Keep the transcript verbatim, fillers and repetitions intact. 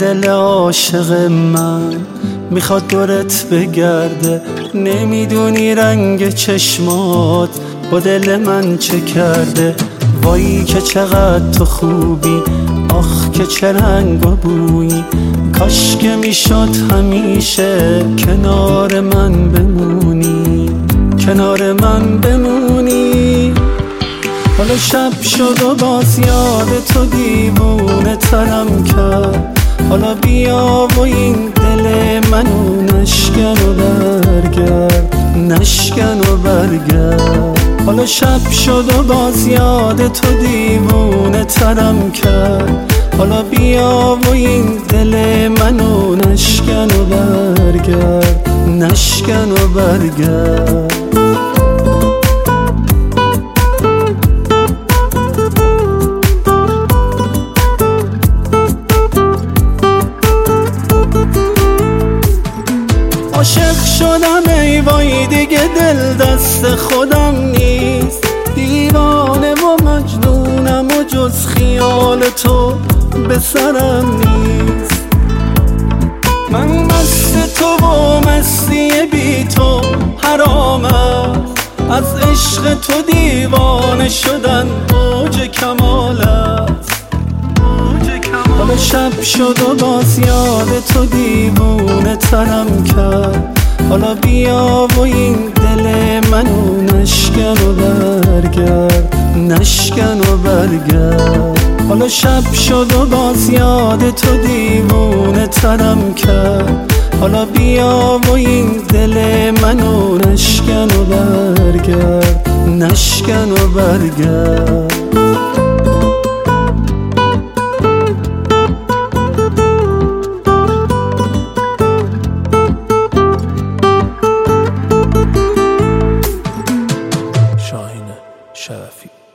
دل عاشق من میخواد دورت بگرده، نمیدونی رنگ چشمات با دل من چه کرده. وای که چقدر تو خوبی، آخ که چه رنگ و بویی، کاش که میشد همیشه کنار من بمونی، کنار من بمونی. حالا شب شد و باز یاد تو دیوونه ترم کرد، حالا بیا و این دل منو نشکن و برگرد، نشکن و برگرد. حالا شب شد و باز یاد تو دیوونه ترم کرد، حالا بیا و این دل منو نشکن و برگرد، نشکن و برگرد. عاشق شدم ای وای دیگه دل دست خودم نیست، دیوانه و مجنونم و جز خیال تو به سرم نیست. من مست تو و مستی بی تو حرام است، از عشق تو دیوانه شدن اوج کمال است. حالا شب شد و باز یاد تو دیوونه ترم کرد، حالا بیا و این دل منو نشکن و برگرد، نشکن و برگرد. حالا شب شد و باز یاد تو دیوونه ترم کرد، حالا بیا و این دل منو نشکن و برگرد، نشکن و برگرد. شاهین شرفی.